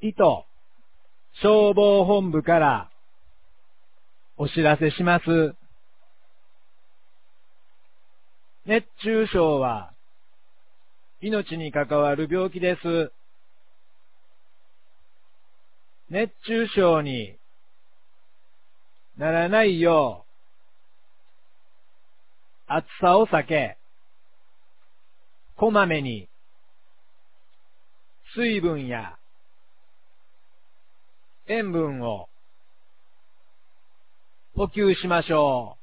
きと消防本部からお知らせします。熱中症は命に関わる病気です。熱中症にならないよう暑さを避け、こまめに水分や塩分を補給しましょう。